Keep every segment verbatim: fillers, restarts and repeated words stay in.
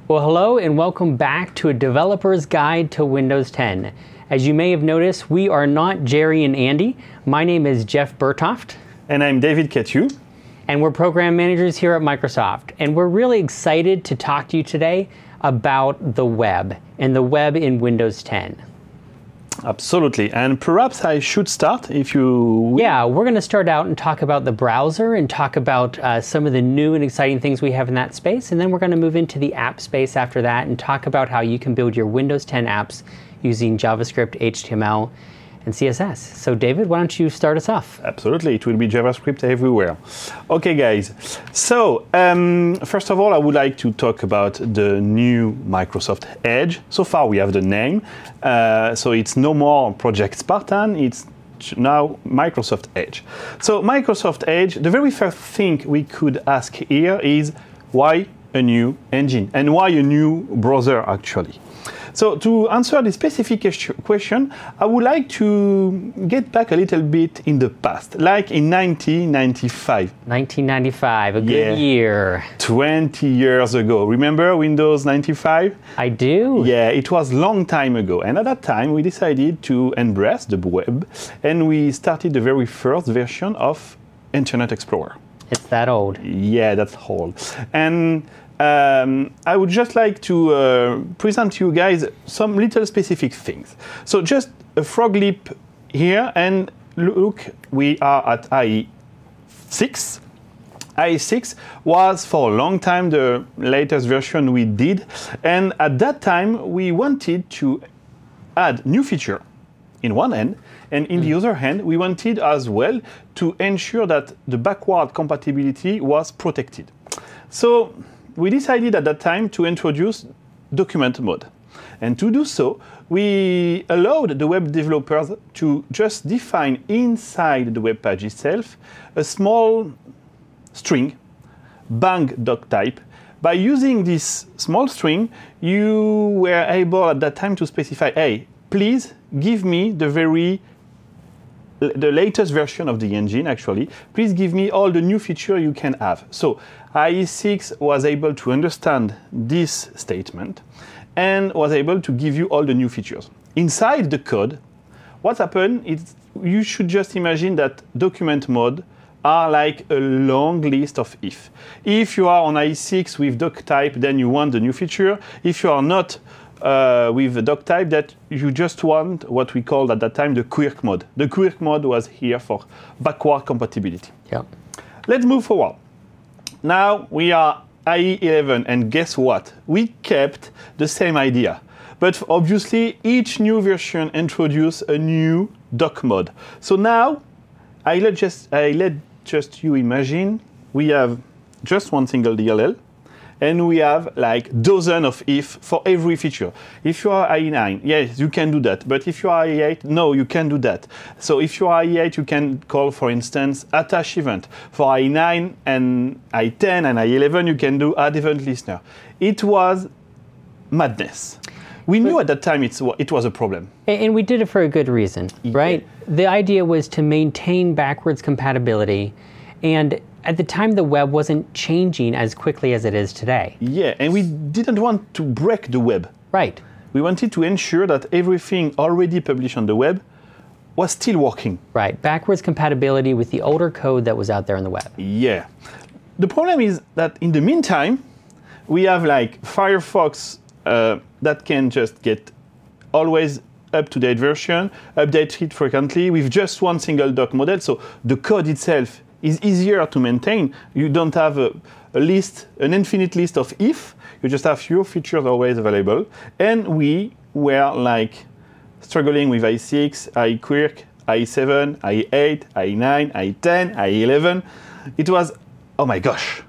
Well, hello and welcome back to a developer's guide to Windows ten. As you may have noticed, we are not Jerry and Andy. My name is Jeff Bertoft. And I'm David Catu. And we're program managers here at Microsoft. And we're really excited to talk to you today about the web and the web in Windows ten. Absolutely. And perhaps I should start if you... Yeah, we're going to start out and talk about the browser and talk about uh, some of the new and exciting things we have in that space. And then we're going to move into the app space after that and talk about how you can build your Windows ten apps using JavaScript, H T M L, and C S S. So David, why don't you start us off? Absolutely. It will be JavaScript everywhere. Okay, guys. So um, first of all, I would like to talk about the new Microsoft Edge. So far, we have the name. Uh, so it's no more Project Spartan. It's now Microsoft Edge. So Microsoft Edge, the very first thing we could ask here is why a new engine and why a new browser, actually. So to answer this specific question, I would like to get back a little bit in the past, like in nineteen ninety-five. nineteen ninety-five, a good Yeah. year. twenty years ago. Remember Windows ninety-five? I do. Yeah, it was a long time ago. And at that time, we decided to embrace the web, and we started the very first version of Internet Explorer. It's that old. Yeah, that's old. And Um, I would just like to uh, present to you guys some little specific things. So just a frog leap here, and look, we are at I E six. I E six was for a long time the latest version we did, and at that time we wanted to add new feature in one hand, and in mm. the other hand, we wanted as well to ensure that the backward compatibility was protected. So we decided at that time to introduce document mode. And to do so, we allowed the web developers to just define inside the web page itself a small string, bang doc type. By using this small string, you were able at that time to specify, hey, please give me the very the latest version of the engine, actually. Please give me all the new feature you can have. So I E six was able to understand this statement and was able to give you all the new features. Inside the code, what happened is you should just imagine that document mode are like a long list of if. If you are on I E six with doc type, then you want the new feature. If you are not Uh, with the doc type, that you just want what we called at that time the quirk mode. The quirk mode was here for backward compatibility. Yep. Let's move forward. Now we are I E eleven, and guess what? We kept the same idea. But obviously, each new version introduced a new doc mode. So now, I let just, I let just you imagine, we have just one single D L L, and we have like dozen of if for every feature. If you are I E nine, yes, you can do that. But if you are I E eight, no, you can't do that. So if you are I E eight, you can call, for instance, attach event. For I E nine and I E ten and I E eleven, you can do add event listener. It was madness. We knew at that time it's, it was a problem. And we did it for a good reason, right? Yeah. The idea was to maintain backwards compatibility, and at the time, the web wasn't changing as quickly as it is today. Yeah, and we didn't want to break the web. Right. We wanted to ensure that everything already published on the web was still working. Right, backwards compatibility with the older code that was out there on the web. Yeah. The problem is that in the meantime, we have like Firefox uh, that can just get always up-to-date version, update it frequently with just one single doc model. So the code itself is easier to maintain. You don't have a, a list, an infinite list of if. You just have your features always available. And we were like struggling with I E six, I E quirk, I E seven, I E eight, I E nine, I E ten, I E eleven. It was, oh my gosh.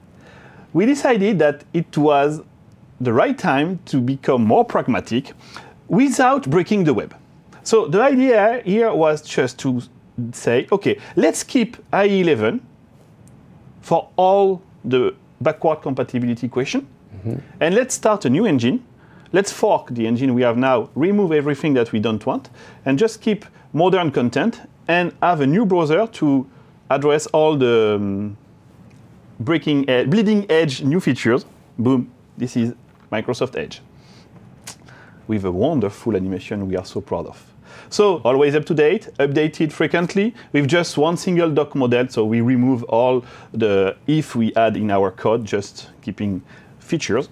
We decided that it was the right time to become more pragmatic without breaking the web. So the idea here was just to say, okay, let's keep I E eleven for all the backward compatibility question, mm-hmm. and let's start a new engine. Let's fork the engine we have now, remove everything that we don't want, and just keep modern content and have a new browser to address all the um, breaking edge, bleeding edge new features. Boom, this is Microsoft Edge, with a wonderful animation we are so proud of. So always up to date, updated frequently with just one single doc model. So we remove all the if we add in our code, just keeping features.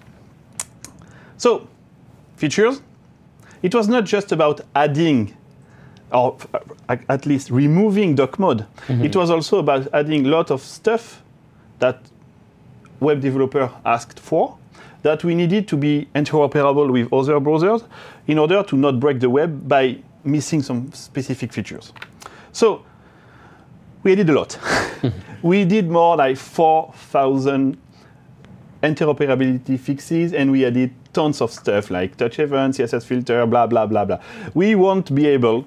So features, it was not just about adding or at least removing doc mode. Mm-hmm. It was also about adding a lot of stuff that web developer asked for, that we needed to be interoperable with other browsers in order to not break the web by missing some specific features. So we did a lot. We did more like four thousand interoperability fixes, and we added tons of stuff like touch event, C S S filter, blah, blah, blah, blah. We won't be able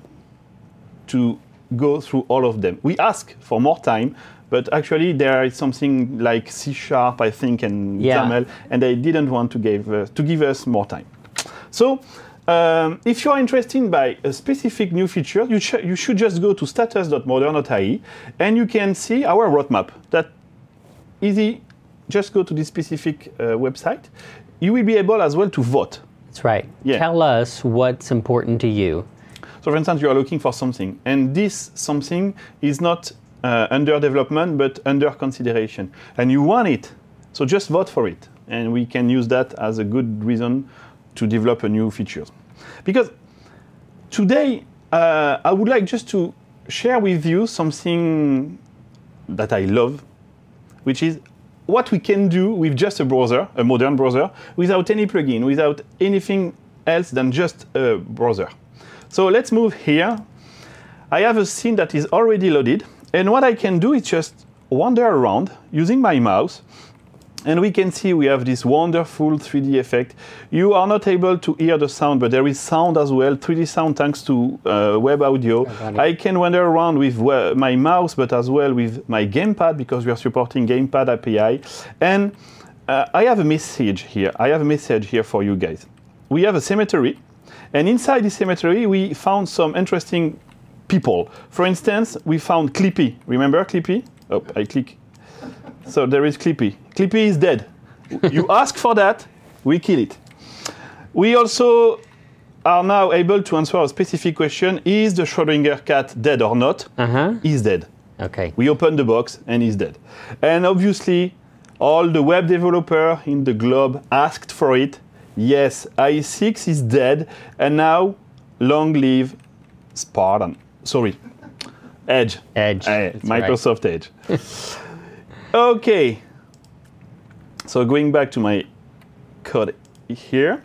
to go through all of them. We ask for more time, but actually there is something like C Sharp, I think, and yeah. XAML, and they didn't want to give, uh, to give us more time. So um, if you are interested by a specific new feature, you, sh you should just go to status dot modern dot I E, and you can see our roadmap. That easy, just go to this specific uh, website. You will be able as well to vote. That's right. Yeah. Tell us what's important to you. So for instance, you are looking for something, and this something is not uh, under development, but under consideration. And you want it, so just vote for it. And we can use that as a good reason to develop a new feature. Because today, uh, I would like just to share with you something that I love, which is what we can do with just a browser, a modern browser, without any plugin, without anything else than just a browser. So let's move here. I have a scene that is already loaded, and what I can do is just wander around using my mouse, and we can see we have this wonderful three D effect. You are not able to hear the sound, but there is sound as well, three D sound thanks to uh, web audio. I can wander around with uh, my mouse, but as well with my gamepad, because we are supporting gamepad A P I. And uh, I have a message here. I have a message here for you guys. We have a cemetery, and inside this cemetery, we found some interesting people. For instance, we found Clippy. Remember Clippy? Oh, I click. So there is Clippy. Clippy is dead. You ask for that, we kill it. We also are now able to answer a specific question. Is the Schrödinger cat dead or not? Uh-huh. He's dead. Okay. We open the box and he's dead. And obviously, all the web developer in the globe asked for it. Yes, I six is dead, and now long live Spartan. Sorry, Edge. Edge. Uh, Microsoft right. Edge. Okay. So going back to my code here.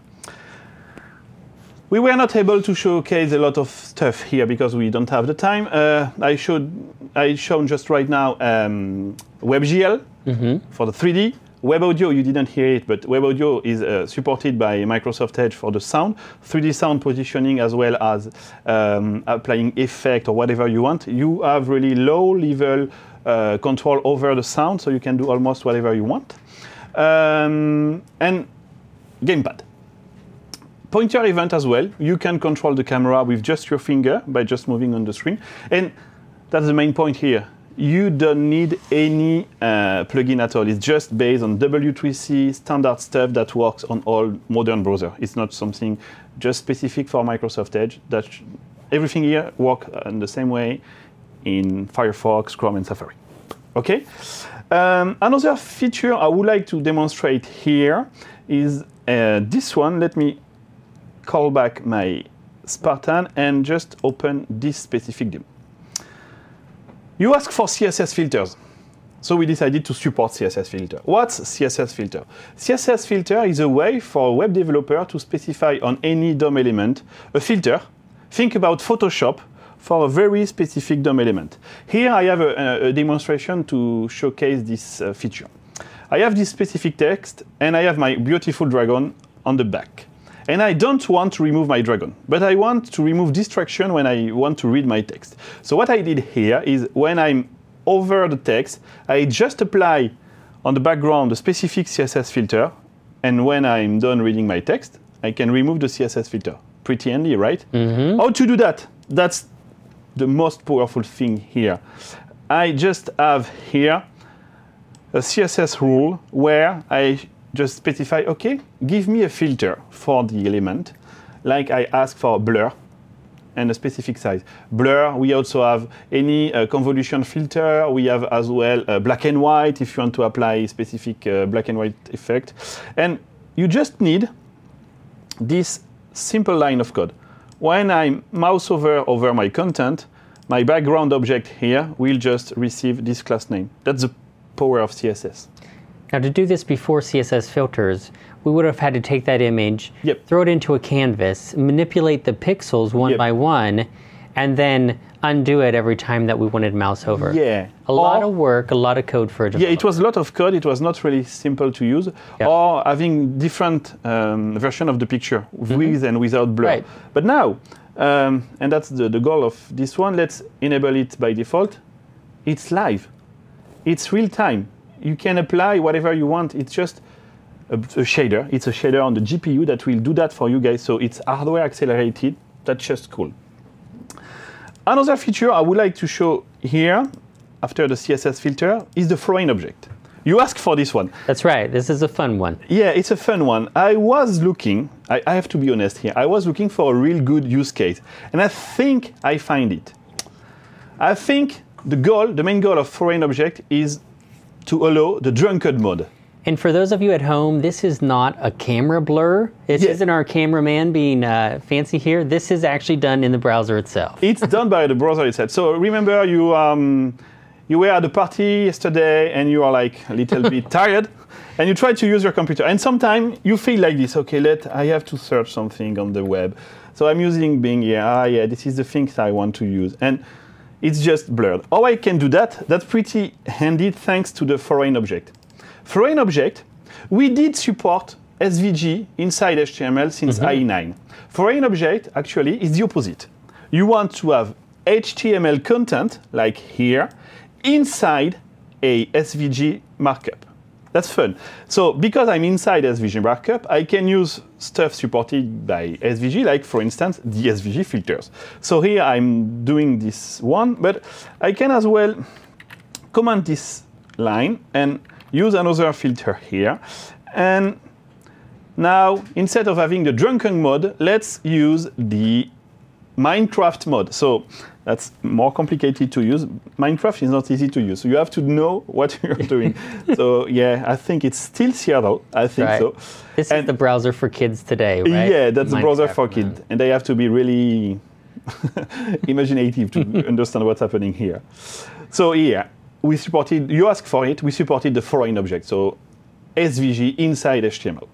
We were not able to showcase a lot of stuff here because we don't have the time. Uh, I showed, I shown just right now um, WebGL mm-hmm. for the three D. Web audio, you didn't hear it, but web audio is uh, supported by Microsoft Edge for the sound, three D sound positioning, as well as um, applying effect or whatever you want. You have really low level uh, control over the sound, so you can do almost whatever you want. Um, and gamepad. Pointer event as well. You can control the camera with just your finger by just moving on the screen. And that's the main point here. You don't need any uh, plugin at all. It's just based on W three C standard stuff that works on all modern browsers. It's not something just specific for Microsoft Edge. That everything here works in the same way in Firefox, Chrome, and Safari. Okay. Um, another feature I would like to demonstrate here is uh, this one. Let me call back my Spartan and just open this specific demo. You ask for C S S filters. So we decided to support C S S filter. What's C S S filter? C S S filter is a way for a web developer to specify on any D O M element a filter. Think about Photoshop for a very specific D O M element. Here I have a, a demonstration to showcase this uh, feature. I have this specific text, and I have my beautiful dragon on the back. And I don't want to remove my dragon, but I want to remove distraction when I want to read my text. So what I did here is when I'm over the text, I just apply on the background a specific C S S filter, and when I'm done reading my text, I can remove the C S S filter. Pretty handy, right? Mm-hmm. How to do that? That's the most powerful thing here. I just have here a C S S rule where I just specify, okay, give me a filter for the element, like I ask for blur and a specific size. Blur, we also have any uh, convolution filter. We have as well uh, black and white if you want to apply a specific uh, black and white effect. And you just need this simple line of code. When I mouse over over my content, my background object here will just receive this class name. That's the power of C S S. Now, to do this before C S S filters, we would have had to take that image, yep. throw it into a canvas, manipulate the pixels one yep. by one, and then undo it every time that we wanted mouse over. Yeah. A or, lot of work, a lot of code for a developer. Yeah, it was a lot of code. It was not really simple to use. Yep. Or having different um, version of the picture, mm-hmm. with and without blur. Right. But now, um, and that's the, the goal of this one, let's enable it by default. It's live. It's real time. You can apply whatever you want. It's just a, a shader. It's a shader on the G P U that will do that for you guys. So it's hardware accelerated. That's just cool. Another feature I would like to show here, after the C S S filter, is the throw-in object. You asked for this one. That's right. This is a fun one. Yeah, it's a fun one. I was looking, I, I have to be honest here, I was looking for a real good use case. And I think I find it. I think the goal, the main goal of throw-in object is to allow the drunkard mode. And for those of you at home, this is not a camera blur. This yeah. isn't our cameraman being uh, fancy here. This is actually done in the browser itself. It's done by the browser itself. So remember, you um, you were at a party yesterday and you are like a little bit tired, and you try to use your computer. And sometimes you feel like this. Okay, let I have to search something on the web. So I'm using Bing. Yeah, ah, yeah. This is the things I want to use, and it's just blurred. How I can do that? That's pretty handy thanks to the throw-in object. Throw-in object, we did support S V G inside H T M L since mm-hmm. I E nine. Throw-in object actually is the opposite. You want to have H T M L content, like here, inside a S V G markup. That's fun. So because I'm inside S V G markup, I can use stuff supported by S V G, like for instance, the S V G filters. So here I'm doing this one, but I can as well comment this line and use another filter here. And now, instead of having the drunken mode, let's use the Minecraft mode. So that's more complicated to use. Minecraft is not easy to use. So you have to know what you're doing. So yeah, I think it's still Seattle. I think right. so. This and is the browser for kids today, right? Yeah, that's Minecraft the browser for kids. mode. And they have to be really imaginative to understand what's happening here. So yeah, we supported, you asked for it, we supported the throw-in object. So S V G inside H T M L.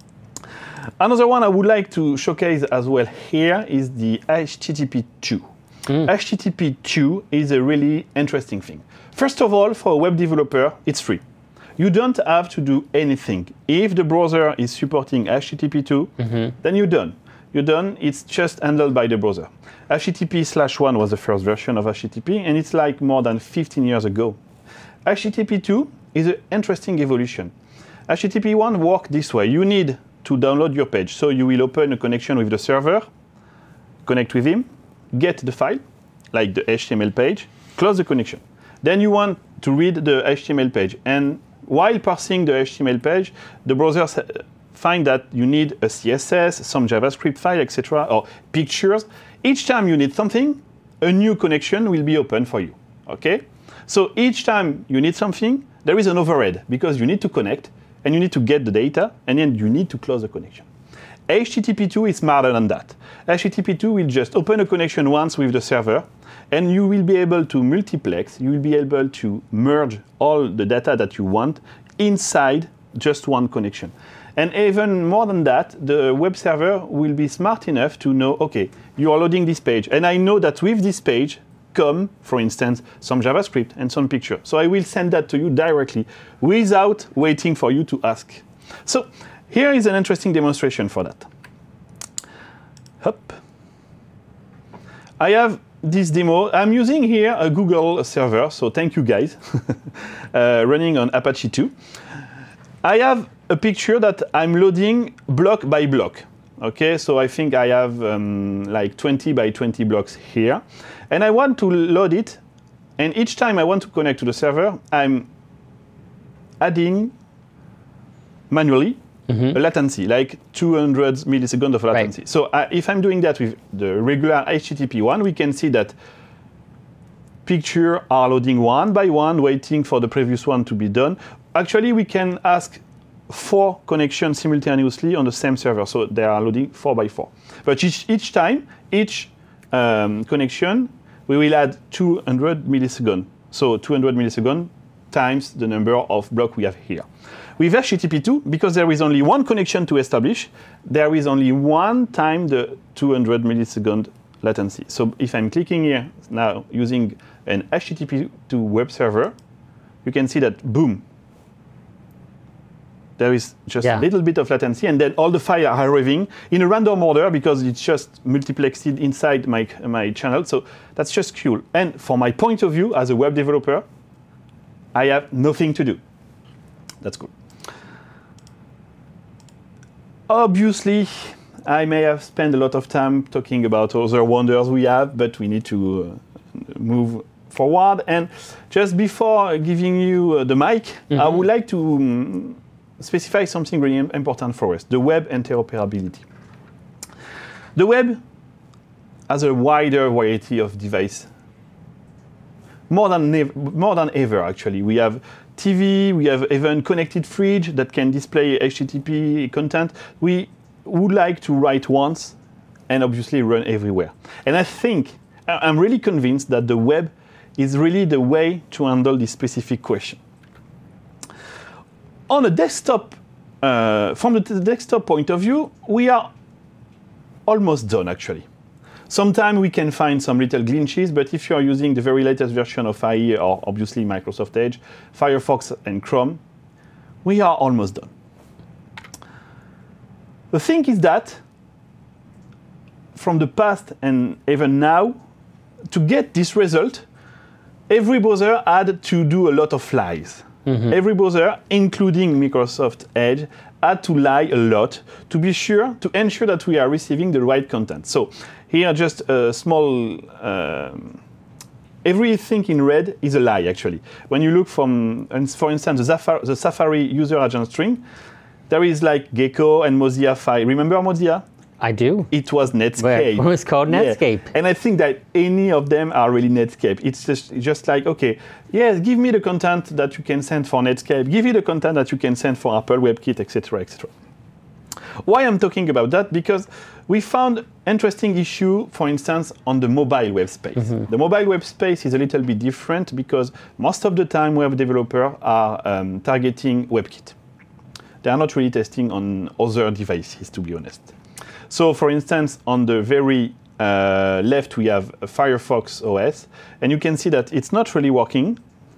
Another one I would like to showcase as well here is the H T T P two. Mm. H T T P two is a really interesting thing. First of all, for a web developer, it's free. You don't have to do anything. If the browser is supporting H T T P two, mm-hmm. then you're done. You're done, it's just handled by the browser. H T T P slash one was the first version of H T T P, and it's like more than fifteen years ago. H T T P two is an interesting evolution. H T T P one worked this way. You need to download your page. So you will open a connection with the server, connect with him, get the file, like the H T M L page, close the connection. Then you want to read the H T M L page. And while parsing the H T M L page, the browser find that you need a C S S, some JavaScript file, et cetera, or pictures. Each time you need something, a new connection will be open for you, okay? So each time you need something, there is an overhead because you need to connect and you need to get the data, and then you need to close the connection. H T T P two is smarter than that. H T T P two will just open a connection once with the server, and you will be able to multiplex, you will be able to merge all the data that you want inside just one connection. And even more than that, the web server will be smart enough to know, okay, you are loading this page, and I know that with this page come, for instance, some JavaScript and some picture. So I will send that to you directly without waiting for you to ask. So here is an interesting demonstration for that. Hop. I have this demo. I'm using here a Google server, so thank you guys, uh, running on Apache two. I have a picture that I'm loading block by block. Okay, so I think I have um, like twenty by twenty blocks here. And I want to load it, and each time I want to connect to the server, I'm adding manually mm-hmm. a latency, like two hundred milliseconds of latency. Right. So uh, if I'm doing that with the regular H T T P one, we can see that pictures are loading one by one, waiting for the previous one to be done. Actually, we can ask four connections simultaneously on the same server, so they are loading four by four. But each, each time, each um, connection, we will add two hundred milliseconds. So two hundred milliseconds times the number of blocks we have here. With H T T P two, because there is only one connection to establish, there is only one time the two hundred millisecond latency. So if I'm clicking here now using an H T T P two web server, you can see that, boom, there is just yeah. a little bit of latency, and then all the files are arriving in a random order because it's just multiplexed inside my, my channel. So that's just cool. And from my point of view as a web developer, I have nothing to do. That's cool. Obviously, I may have spent a lot of time talking about other wonders we have, but we need to uh, move forward. And just before giving you uh, the mic, mm-hmm. I would like to um, specify something really important for us, the web interoperability. The web has a wider variety of devices. More than, more than ever, actually. We have T V, we have even connected fridge that can display H T T P content. We would like to write once and obviously run everywhere. And I think, I'm really convinced that the web is really the way to handle this specific question. On a desktop, uh, from the desktop point of view, we are almost done, actually. Sometimes we can find some little glitches, but if you are using the very latest version of I E or obviously Microsoft Edge, Firefox and Chrome, we are almost done. The thing is that from the past and even now, to get this result, every browser had to do a lot of lies. Mm-hmm. Every browser, including Microsoft Edge, had to lie a lot to be sure, to ensure that we are receiving the right content. So here, just a small, um, everything in red is a lie, actually. When you look from, for instance, the Safari, the Safari user agent string, there is like Gecko and Mozilla file. Remember Mozilla? I do. It was Netscape. It was called Netscape. Yeah. And I think that any of them are really Netscape. It's just, just like, okay, yes, give me the content that you can send for Netscape. Give me the content that you can send for Apple WebKit, et cetera, et cetera. Why I'm talking about that? Because we found interesting issue, for instance, on the mobile web space. Mm-hmm. The mobile web space is a little bit different because most of the time web developers are um, targeting WebKit. They are not really testing on other devices, to be honest. So, for instance, on the very uh, left, we have a Firefox O S, and you can see that it's not really working.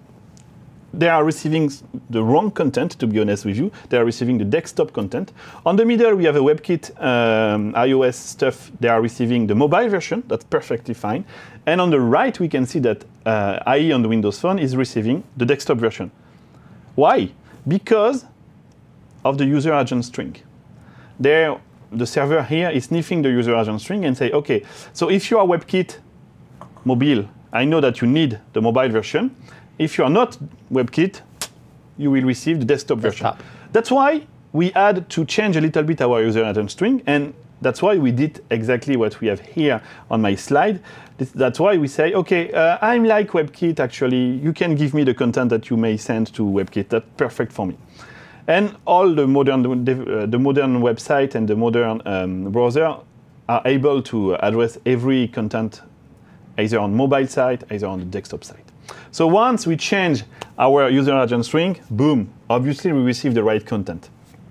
They are receiving the wrong content, to be honest with you. They are receiving the desktop content. On the middle, we have a WebKit um, iOS stuff. They are receiving the mobile version. That's perfectly fine. And on the right, we can see that uh, I E on the Windows Phone is receiving the desktop version. Why? Because of the user agent string. There, the server here is sniffing the user agent string and say, okay, so if you are WebKit mobile, I know that you need the mobile version. If you are not WebKit, you will receive the desktop, desktop version. That's why we had to change a little bit our user agent string, and that's why we did exactly what we have here on my slide. That's why we say, okay, uh, I'm like WebKit, actually. You can give me the content that you may send to WebKit. That's perfect for me. And all the modern, uh, the modern website and the modern um, browser are able to address every content either on mobile site, either on the desktop site. So once we change our user agent string, boom, obviously we receive the right content.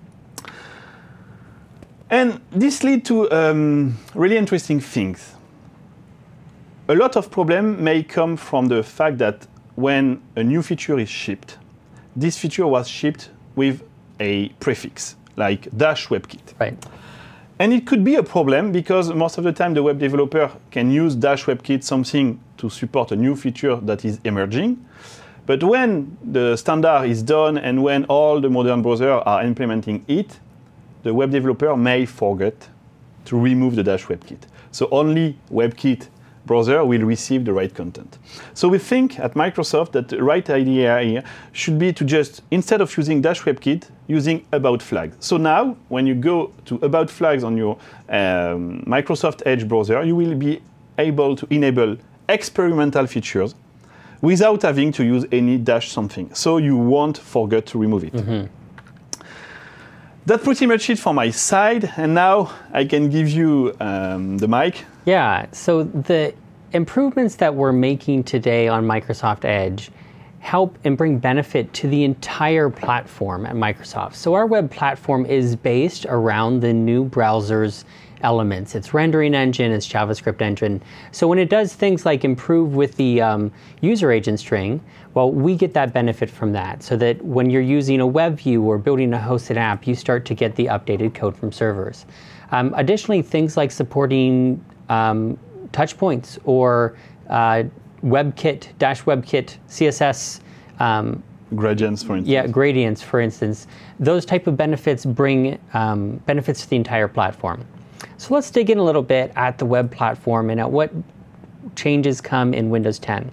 And this leads to um, really interesting things. A lot of problems may come from the fact that when a new feature is shipped, this feature was shipped with a prefix, like dash WebKit. Right. And it could be a problem because most of the time the web developer can use dash WebKit something to support a new feature that is emerging. But when the standard is done and when all the modern browsers are implementing it, the web developer may forget to remove the dash WebKit. So only WebKit browser will receive the right content. So we think at Microsoft that the right idea here should be to just, instead of using Dash WebKit, using About Flags. So now, when you go to About Flags on your um, Microsoft Edge browser, you will be able to enable experimental features without having to use any dash something. So you won't forget to remove it. Mm-hmm. That's pretty much it for my side. And now I can give you um, the mic. Yeah, so the improvements that we're making today on Microsoft Edge help and bring benefit to the entire platform at Microsoft. So our web platform is based around the new browser's elements. It's rendering engine, it's JavaScript engine. So when it does things like improve with the um, user agent string, well, we get that benefit from that, so that when you're using a web view or building a hosted app, you start to get the updated code from servers. Um, additionally, things like supporting um, touch points or uh, WebKit, Dash WebKit, C S S, um, gradients, for instance. Yeah, gradients, for instance. Those type of benefits bring um, benefits to the entire platform. So let's dig in a little bit at the web platform and at what changes come in Windows ten.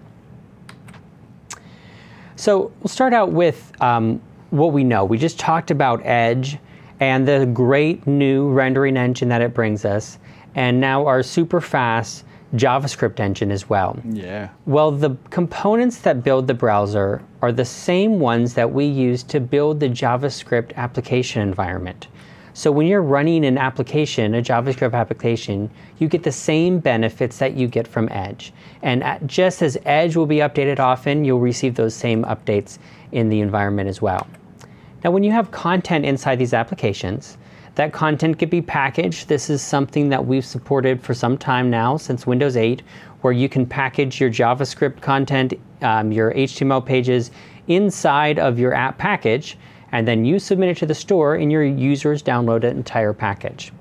So we'll start out with um, what we know. We just talked about Edge and the great new rendering engine that it brings us, and now our super fast JavaScript engine as well. Yeah. Well, the components that build the browser are the same ones that we use to build the JavaScript application environment. So when you're running an application, a JavaScript application, you get the same benefits that you get from Edge. And at, just as Edge will be updated often, you'll receive those same updates in the environment as well. Now, when you have content inside these applications, that content could be packaged. This is something that we've supported for some time now, since Windows eight, where you can package your JavaScript content, um, your H T M L pages inside of your app package, and then you submit it to the store and your users download an entire package.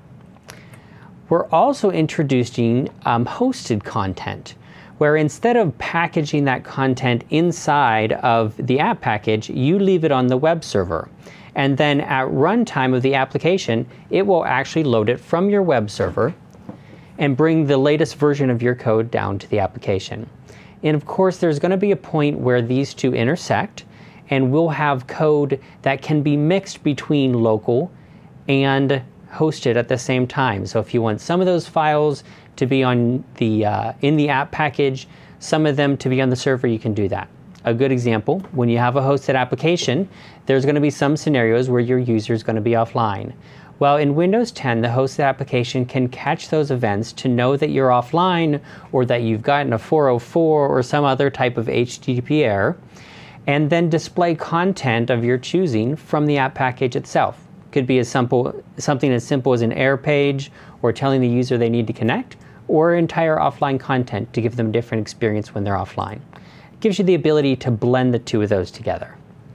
We're also introducing um, hosted content, where instead of packaging that content inside of the app package, you leave it on the web server. And then at runtime of the application, it will actually load it from your web server and bring the latest version of your code down to the application. And of course, there's going to be a point where these two intersect, and we'll have code that can be mixed between local and hosted at the same time. So if you want some of those files to be on the uh, in the app package, some of them to be on the server, you can do that. A good example, when you have a hosted application, there's going to be some scenarios where your user is going to be offline. Well, in Windows ten, the hosted application can catch those events to know that you're offline, or that you've gotten a four oh four or some other type of H T T P error, and then display content of your choosing from the app package itself. Could be as simple, something as simple as an error page, or telling the user they need to connect, or entire offline content to give them a different experience when they're offline. It gives you the ability to blend the two of those together.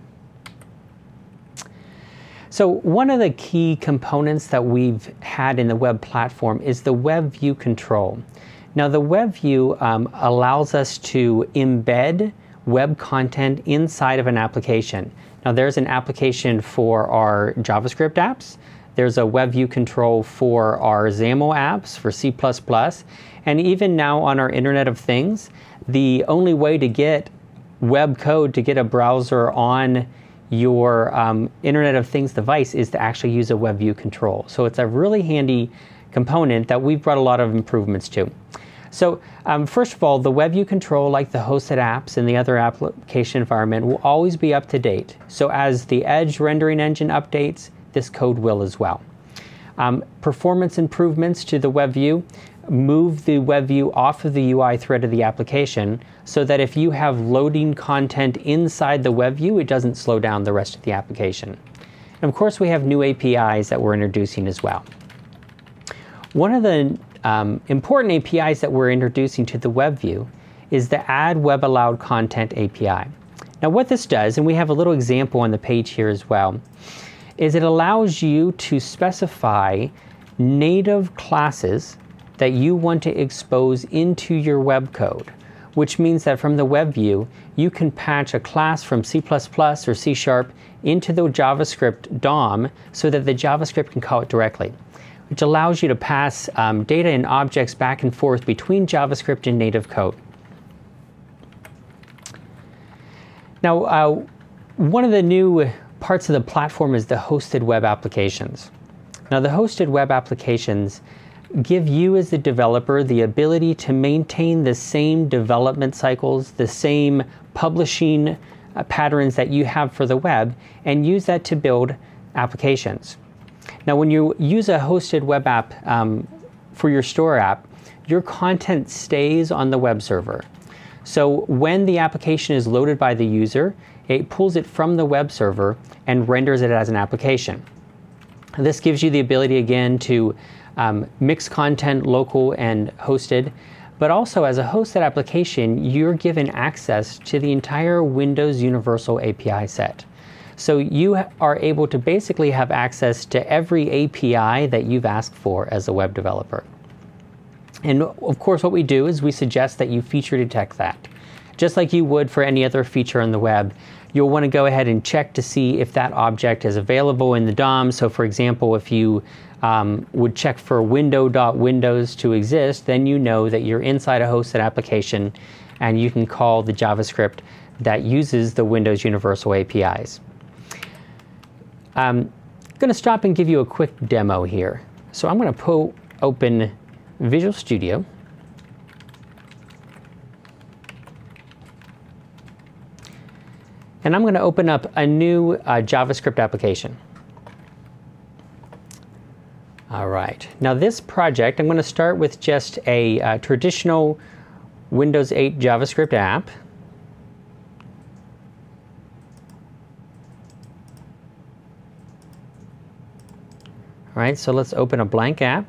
So one of the key components that we've had in the web platform is the web view control. Now the web view um, allows us to embed web content inside of an application. Now there's an application for our JavaScript apps. There's a web view control for our XAML apps, for C plus plus, and even now on our Internet of Things, the only way to get web code to get a browser on your um, Internet of Things device is to actually use a web view control. So it's a really handy component that we've brought a lot of improvements to. So um, first of all, the web view control, like the hosted apps and the other application environment, will always be up to date. So as the Edge rendering engine updates, this code will as well. Um, performance improvements to the web view move the web view off of the U I thread of the application, so that if you have loading content inside the web view, it doesn't slow down the rest of the application. And of course, we have new A P Is that we're introducing as well. One of the um, important A P Is that we're introducing to the web view is the Add Web Allowed Content A P I. Now what this does, and we have a little example on the page here as well, is it allows you to specify native classes that you want to expose into your web code, which means that from the web view, you can patch a class from C plus plus or C sharp into the JavaScript D O M so that the JavaScript can call it directly. which allows you to pass um, data and objects back and forth between JavaScript and native code. Now, uh, one of the new parts of the platform is the hosted web applications. Now, the hosted web applications give you as the developer the ability to maintain the same development cycles, the same publishing uh, patterns that you have for the web, and use that to build applications. Now, when you use a hosted web app um, for your store app, your content stays on the web server. So when the application is loaded by the user, it pulls it from the web server and renders it as an application. This gives you the ability, again, to um, mix content local and hosted, but also as a hosted application, you're given access to the entire Windows Universal A P I set. So you are able to basically have access to every A P I that you've asked for as a web developer. And of course, what we do is we suggest that you feature detect that. Just like you would for any other feature on the web, you'll want to go ahead and check to see if that object is available in the D O M. So for example, if you um, would check for window.windows to exist, then you know that you're inside a hosted application and you can call the JavaScript that uses the Windows Universal A P Is. I'm going to stop and give you a quick demo here. So I'm going to po- open Visual Studio. And I'm going to open up a new uh, JavaScript application. All right. Now this project, I'm going to start with just a uh, traditional Windows eight JavaScript app. All right, so let's open a blank app.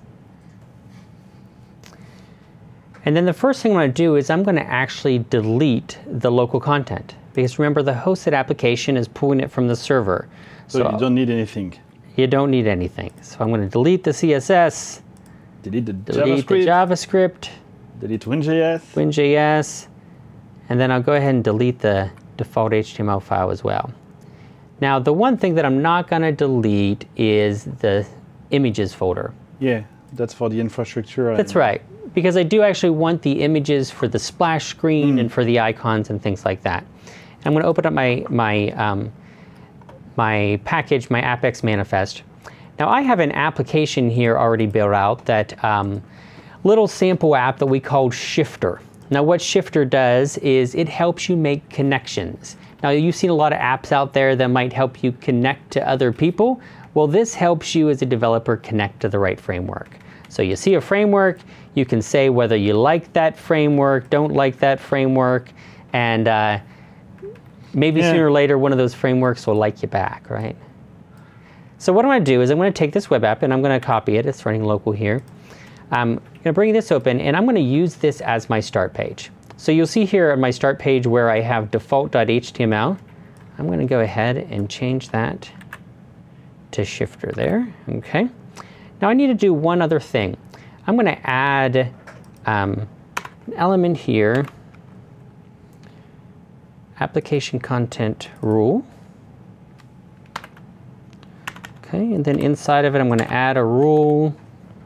And then the first thing I'm going to do is I'm going to actually delete the local content. Because remember, the hosted application is pulling it from the server. So, so you don't need anything. You don't need anything. So I'm going to delete the C S S. Delete the delete JavaScript. the JavaScript. Delete WinJS. WinJS. And then I'll go ahead and delete the default H T M L file as well. Now, the one thing that I'm not going to delete is the images folder. Yeah, that's for the infrastructure. That's right. Because I do actually want the images for the splash screen mm. and for the icons and things like that. I'm going to open up my, my, um, my package, my Apex manifest. Now I have an application here already built out, that um, little sample app that we called Shifter. Now what Shifter does is it helps you make connections. Now you've seen a lot of apps out there that might help you connect to other people. Well, this helps you as a developer connect to the right framework. So you see a framework, you can say whether you like that framework, don't like that framework, and uh, maybe yeah. sooner or later one of those frameworks will like you back, right? So what I'm going to do is I'm going to take this web app and I'm going to copy it. It's running local here. I'm going to bring this open and I'm going to use this as my start page. So you'll see here on my start page where I have default.html. I'm going to go ahead and change that to Shifter there. Okay. Now I need to do one other thing. I'm going to add um, an element here, application content rule. Okay, and then inside of it I'm going to add a rule.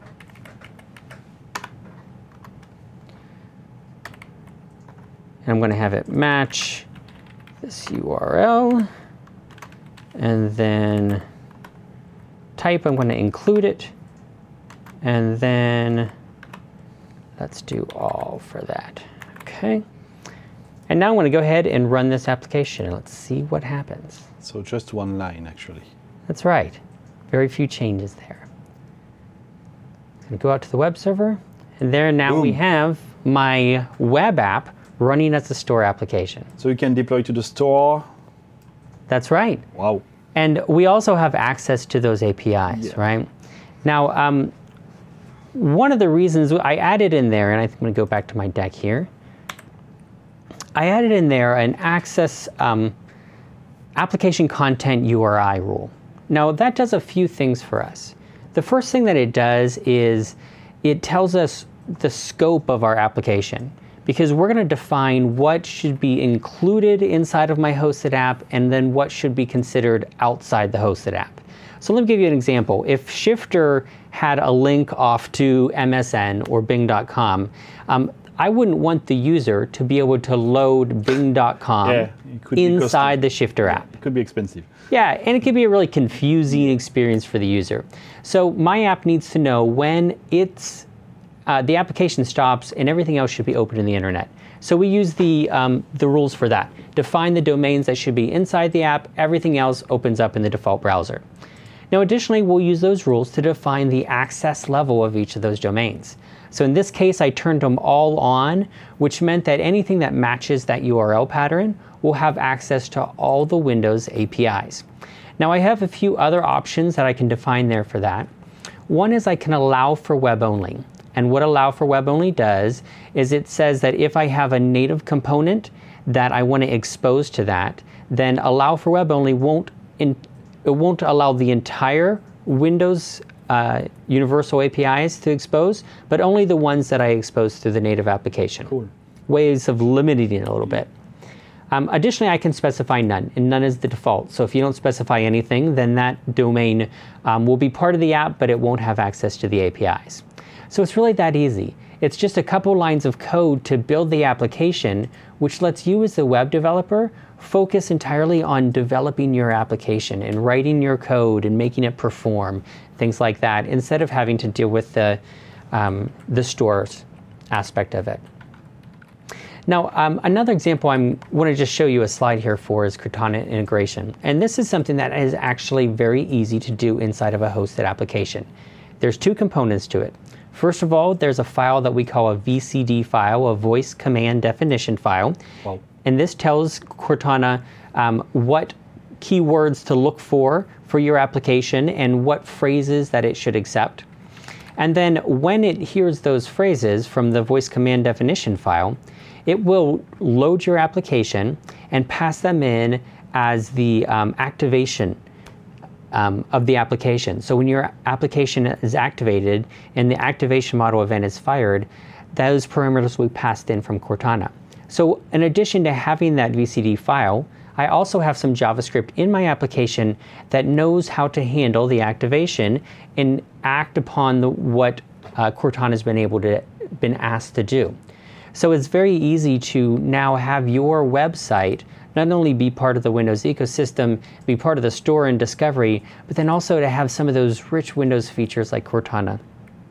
And I'm going to have it match this U R L. And then type, I'm going to include it. And then let's do all for that. Okay. And now I'm going to go ahead and run this application and let's see what happens. So just one line, actually. That's right. Very few changes there. I'm going to go out to the web server, and there now Boom. we have my web app running as a store application. So you can deploy to the store. That's right. Wow. And we also have access to those A P Is, yeah. right? Now, um, one of the reasons I added in there, and I'm going to go back to my deck here, I added in there an access um, application content U R I rule. Now that does a few things for us. The first thing that it does is it tells us the scope of our application. because we're going to define what should be included inside of my hosted app and then what should be considered outside the hosted app. So let me give you an example. If Shifter had a link off to M S N or Bing dot com, um, I wouldn't want the user to be able to load Bing dot com yeah, inside the Shifter app. It could be expensive. Yeah, and it can be a really confusing experience for the user. So my app needs to know when it's uh, the application stops and everything else should be open in the internet. So we use the, um, the rules for that. Define the domains that should be inside the app, everything else opens up in the default browser. Now additionally, we'll use those rules to define the access level of each of those domains. So in this case, I turned them all on, which meant that anything that matches that U R L pattern will have access to all the Windows A P Is. Now I have a few other options that I can define there for that. One is I can allow for web only. And what allow for web only does is it says that if I have a native component that I want to expose to that, then allow for web only won't in, it won't allow the entire Windows uh, Universal A P Is to expose, but only the ones that I expose through the native application. Cool. Ways of limiting it a little bit. Um, additionally, I can specify none, and none is the default. So if you don't specify anything, then that domain um, will be part of the app, but it won't have access to the A P Is. So it's really that easy. It's just a couple lines of code to build the application, which lets you as the web developer focus entirely on developing your application and writing your code and making it perform, things like that, instead of having to deal with the, um, the stores aspect of it. Now, um, another example I want to just show you a slide here for is Cortana integration. And this is something that is actually very easy to do inside of a hosted application. There's two components to it. First of all, there's a file that we call a V C D file, a voice command definition file. Wow. And this tells Cortana um, what keywords to look for for your application and what phrases that it should accept. And then when it hears those phrases from the voice command definition file, it will load your application and pass them in as the um, activation um, of the application. So when your application is activated and the activation model event is fired, those parameters will be passed in from Cortana. So in addition to having that V C D file, I also have some JavaScript in my application that knows how to handle the activation and act upon the, what uh, Cortana has been able to, been asked to do. So it's very easy to now have your website not only be part of the Windows ecosystem, be part of the store and discovery, but then also to have some of those rich Windows features like Cortana.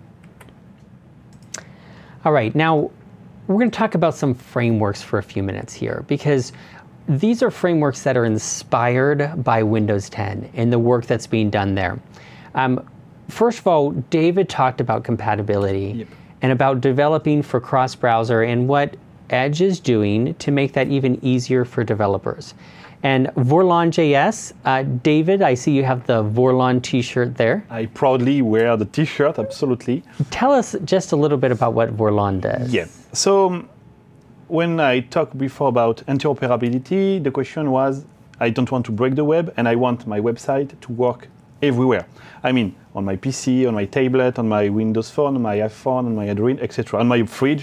All right, now we're going to talk about some frameworks for a few minutes here, because these are frameworks that are inspired by Windows ten and the work that's being done there. Um, first of all, David talked about compatibility. Yep. And about developing for cross-browser and what Edge is doing to make that even easier for developers. And Vorlon J S, uh, David, I see you have the Vorlon t-shirt there. I proudly wear the t-shirt, absolutely. Tell us just a little bit about what Vorlon does. Yeah, so when I talked before about interoperability, the question was, I don't want to break the web and I want my website to work everywhere. I mean, on my P C, on my tablet, on my Windows Phone, on my iPhone, on my Android, et cetera, on my fridge.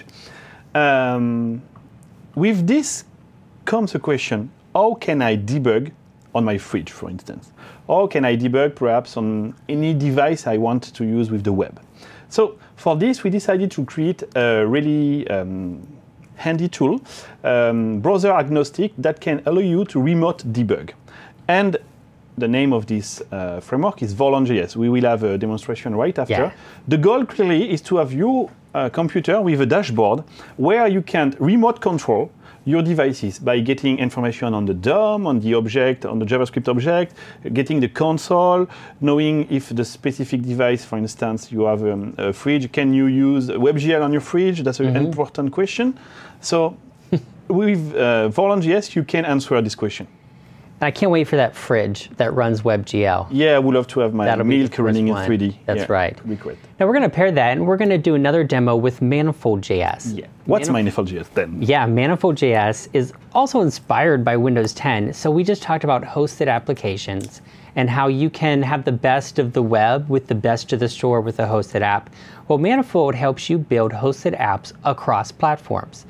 Um, with this comes a question, how can I debug on my fridge, for instance? Or can I debug perhaps on any device I want to use with the web? So for this, we decided to create a really um, handy tool, um, browser agnostic, that can allow you to remote debug. And the name of this uh, framework is Vorlon J S. We will have a demonstration right after. Yeah. The goal clearly is to have your uh, computer with a dashboard where you can remote control your devices by getting information on the D O M, on the object, on the JavaScript object, getting the console, knowing if the specific device, for instance, you have um, a fridge, can you use WebGL on your fridge? That's an mm-hmm. important question. So with uh, Vorlon J S, you can answer this question. I can't wait for that fridge that runs WebGL. Yeah, I would love to have my That'll milk running one. in three D. That's yeah, right. It would be great. Now we're going to pair that, and we're going to do another demo with Manifold J S. Yeah. What's Manifold J S then? Yeah, Manifold J S is also inspired by Windows ten. So we just talked about hosted applications and how you can have the best of the web with the best of the store with a hosted app. Well, Manifold helps you build hosted apps across platforms.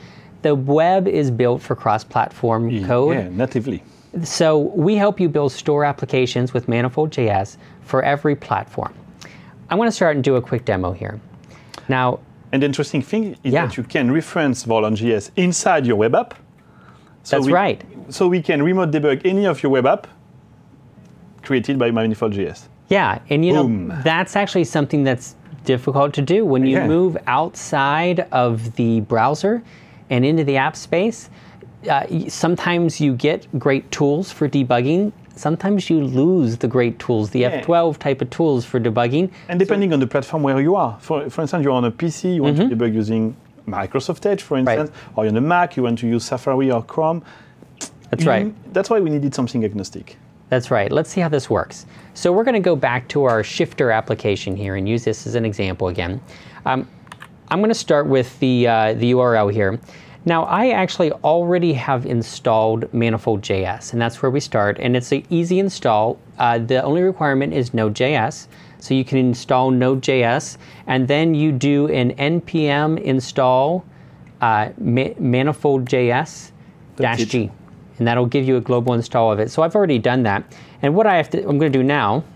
the web is built for cross-platform code. Yeah, natively. So we help you build store applications with Manifold J S for every platform. I'm going to start and do a quick demo here. Now, and the interesting thing is yeah. that you can reference Vorlon J S inside your web app. So That's we, right. So we can remote debug any of your web app created by Manifold J S. Yeah, and you Boom. know, that's actually something that's difficult to do. When you yeah. move outside of the browser and into the app space, uh, sometimes you get great tools for debugging. Sometimes you lose the great tools, the yeah. F twelve type of tools for debugging. And depending so, on the platform where you are. For, for instance, you're on a P C, you want mm-hmm. to debug using Microsoft Edge, for instance, right. or on a Mac, you want to use Safari or Chrome. That's you, right. That's why we needed something agnostic. That's right. Let's see how this works. So we're going to go back to our Shifter application here and use this as an example again. Um, I'm going to start with the, uh, the U R L here. Now, I actually already have installed Manifold J S, and that's where we start. And it's an easy install. Uh, the only requirement is Node.js. So you can install Node.js, and then you do an npm install uh, ma Manifold J S dash G. And that'll give you a global install of it. So I've already done that. And what I have to, I'm going to do now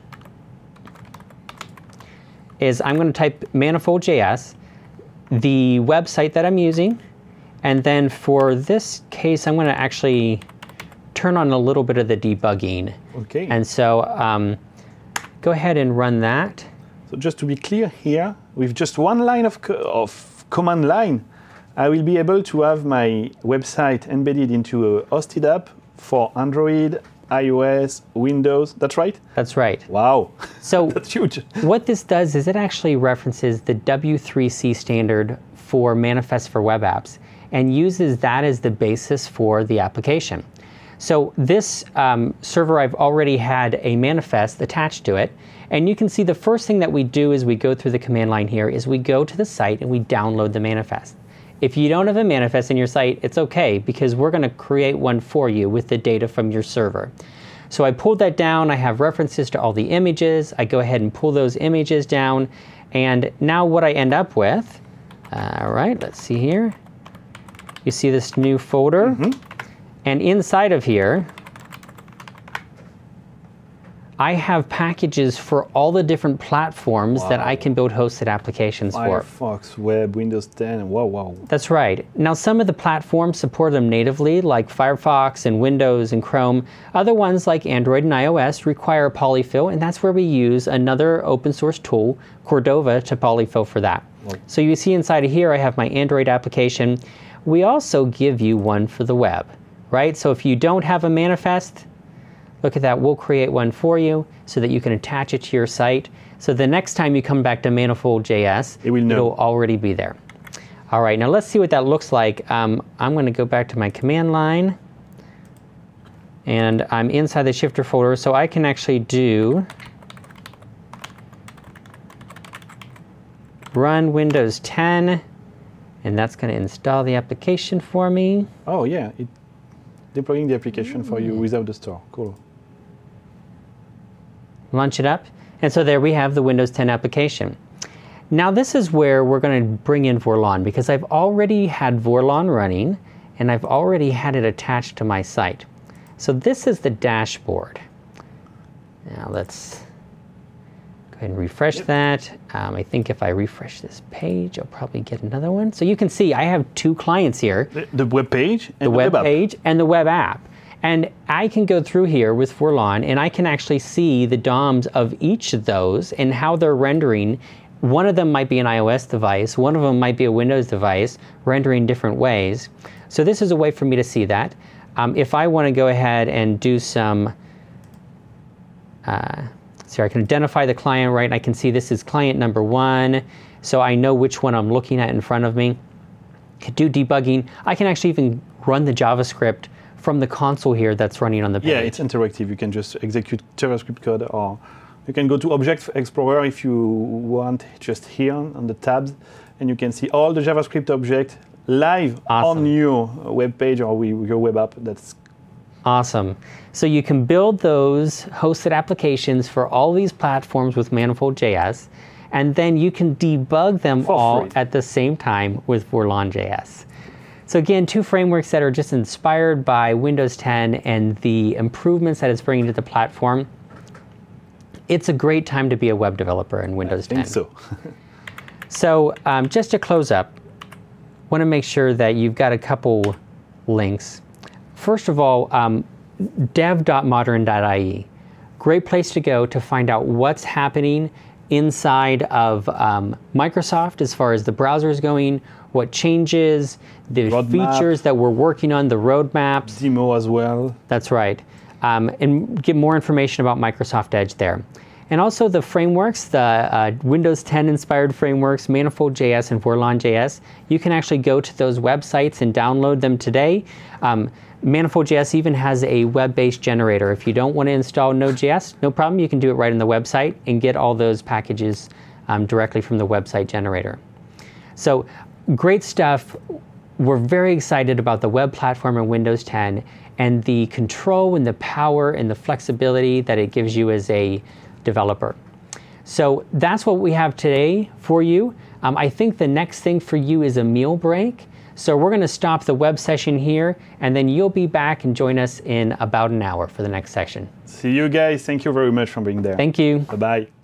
is I'm going to type Manifold J S, the website that I'm using, and then for this case, I'm going to actually turn on a little bit of the debugging. Okay. And so um, go ahead and run that. So just to be clear here, with just one line of, co of command line, I will be able to have my website embedded into a hosted app for Android, iOS, Windows. That's right? That's right. Wow. So that's huge. What this does is it actually references the W three C standard for Manifest for web apps and uses that as the basis for the application. So this um, server, I've already had a manifest attached to it. And you can see the first thing that we do as we go through the command line here is we go to the site and we download the manifest. If you don't have a manifest in your site, it's okay, because we're going to create one for you with the data from your server. So I pulled that down. I have references to all the images. I go ahead and pull those images down. And now what I end up with, all right, let's see here. You see this new folder. Mm-hmm. And inside of here, I have packages for all the different platforms wow. that I can build hosted applications for. Firefox, Web, Windows ten, wow, wow. That's right. Now, some of the platforms support them natively, like Firefox and Windows and Chrome. Other ones, like Android and iOS, require polyfill, and that's where we use another open source tool, Cordova, to polyfill for that. Wow. So you see inside of here, I have my Android application. We also give you one for the web, right? So if you don't have a manifest, look at that, we'll create one for you so that you can attach it to your site. So the next time you come back to Manifold J S, it will know. It'll already be there. All right, now let's see what that looks like. Um, I'm going to go back to my command line. And I'm inside the Shifter folder, so I can actually do run Windows ten. And that's going to install the application for me. Oh, yeah. It, deploying the application for you without the store. Cool. Launch it up. And so there we have the Windows ten application. Now this is where we're going to bring in Vorlon, because I've already had Vorlon running and I've already had it attached to my site. So this is the dashboard. Now let's go ahead and refresh yep. that. Um, I think if I refresh this page, I'll probably get another one. So you can see I have two clients here. The, the web page and the, the web, web page app. and the web app. And I can go through here with Vorlon and I can actually see the D O Ms of each of those and how they're rendering. One of them might be an iOS device, one of them might be a Windows device, rendering different ways. So this is a way for me to see that. Um, if I want to go ahead and do some, uh, so I can identify the client, right? I can see this is client number one, so I know which one I'm looking at in front of me. Could do debugging. I can actually even run the JavaScript from the console here that's running on the page. Yeah, it's interactive. You can just execute JavaScript code, or you can go to Object Explorer if you want, just here on the tabs, and you can see all the JavaScript objects live awesome. on your web page or your web app. That's awesome. So you can build those hosted applications for all these platforms with Manifold J S, and then you can debug them for all free. at the same time with Vorlon J S. So again, two frameworks that are just inspired by Windows ten and the improvements that it's bringing to the platform. It's a great time to be a web developer in Windows ten. I think so. So um, just to close up, want to make sure that you've got a couple links. First of all, um, dev dot modern dot I E. Great place to go to find out what's happening inside of um, Microsoft as far as the browser is going, what changes, the Roadmap. features that we're working on, the roadmaps. Demo as well. That's right. Um, and get more information about Microsoft Edge there. And also the frameworks, the uh, Windows ten inspired frameworks, Manifold J S and Vorlon J S. You can actually go to those websites and download them today. Um, Manifold J S even has a web-based generator. If you don't want to install Node J S, no problem. You can do it right on the website and get all those packages um, directly from the website generator. So great stuff. We're very excited about the web platform in Windows ten and the control and the power and the flexibility that it gives you as a developer. So that's what we have today for you. Um, I think the next thing for you is a meal break. So we're going to stop the web session here, and then you'll be back and join us in about an hour for the next section. See you guys. Thank you very much for being there. Thank you. Bye-bye.